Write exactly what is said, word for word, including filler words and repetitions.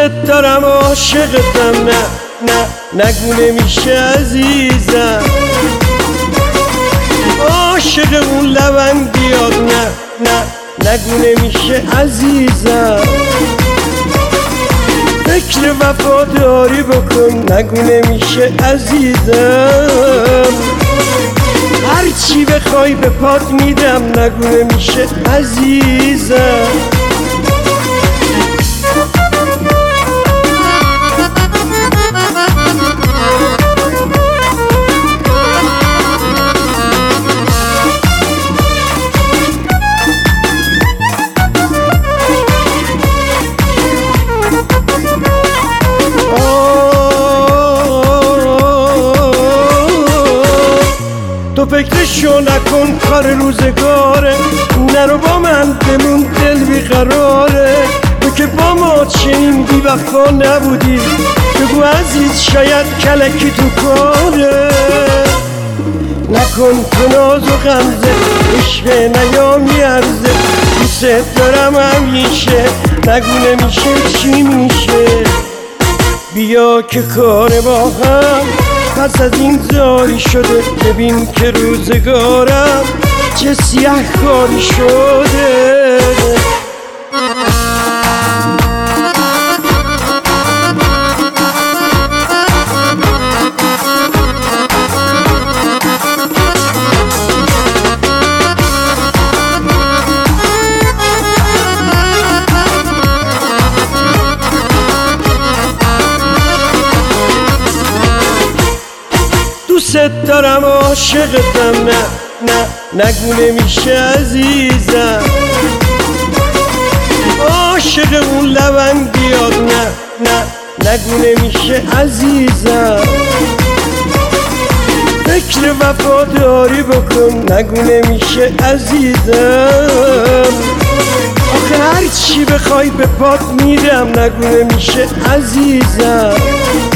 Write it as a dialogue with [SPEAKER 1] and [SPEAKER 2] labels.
[SPEAKER 1] دوست دارم عاشقتم، نه نه نگو نمیشه عزیزم، عاشق اون لونگیات، نه نه نگو نمیشه عزیزم، فکر وفاداری بکن، نگو نمیشه عزیزم، هرچی بخوای به پات میدم، نگو نمیشه عزیزم. تو فکرشو نکن، کار روزگاره، نرو با من بمون، دل بیقراره، تو که با ما چنین بی وفا نبودی، بگو عزیز شاید کلکی تو کاره، نکن تو ناز و غمزه، عشق نیا میارزه، دوست دارم همیشه، نگو نمیشه چی میشه، بیا که کار با هم پس از این زاری شده، ببین که روزگارم چه سیه کاری شده. دوست دارم عاشقتم، نه نه نگو نمیشه عزیزم، عاشق اون لونگیات، نه نه نگو نمیشه عزیزم، فکر وفاداری بکن، نگو نمیشه عزیزم، آخه هرچی بخوای به پات میدم، نگو نمیشه عزیزم.